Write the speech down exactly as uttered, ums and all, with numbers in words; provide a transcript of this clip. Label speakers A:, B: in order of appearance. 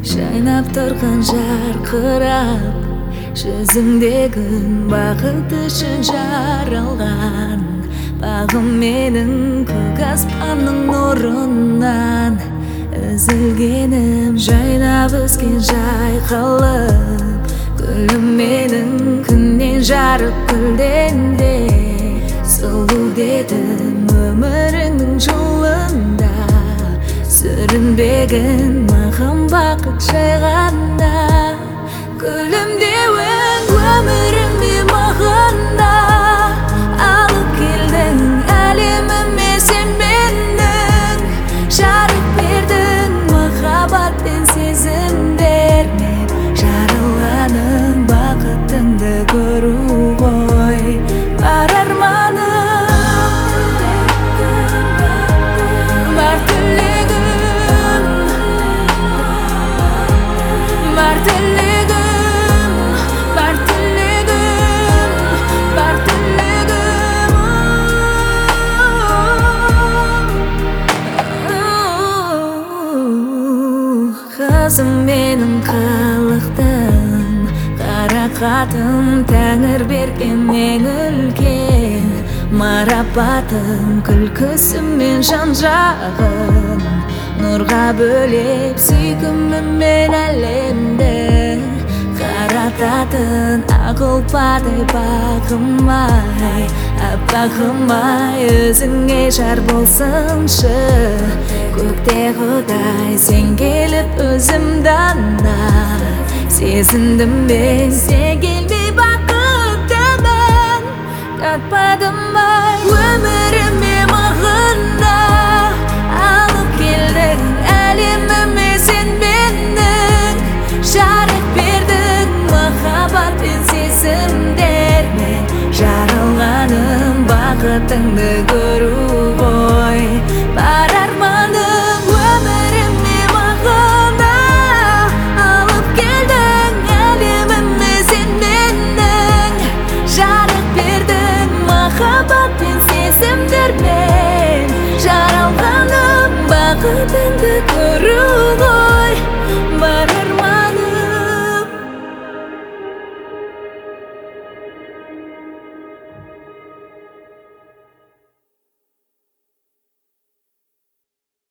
A: жайнап тұрған жарқырап, жүзіңдегі бақыт үшін жаралған. Бағым менің көк аспанның нұрынан үзілгенім, жайнап өскен жайқалып, гүлім менің күннен жарық гүлден де сұлу дедім өміріңнің жолында. Сүрінбегін маған бақыт жайғанда, гүлім деуің өміріме мағында. Алып келдің әлеміме сен менің, жарық бердің махаббат пен сезімдермен. Жаралғаным бақытыңды көру ғой бар арманым, бар тілегім, бар тілегім, бар тілегім, бар тілегім. Қызым менің қалықтым, қарақатым тәңір берген ең үлкен марапатым. Күлкісімен жан жағын нұрға бөлеп, сүйкімімен әлемді қарататын. Ақ ұлпадай бағым-ай, аппағым-ай, өзіңе жар болсыншы. Көкте құдай сен келіп өзімді ана сезіндім мен, сен келмей бақыттымын татпадым-ай. Өміріме мағында алып келдің әлеміме сен менің, жарық бердің махаббат пен сезімдермен. Жаралғаным бақытыңды көру